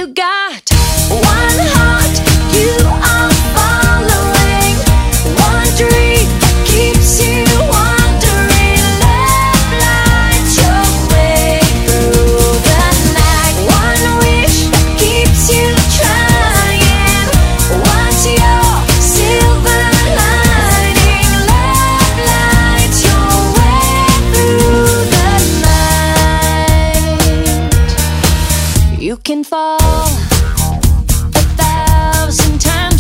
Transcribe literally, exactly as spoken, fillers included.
you got one heart you are following, one dream keeps you wandering. Love lights your way through the night. One wish keeps you trying. What's your silver lining? Love lights your way through the night. You can fall a thousand times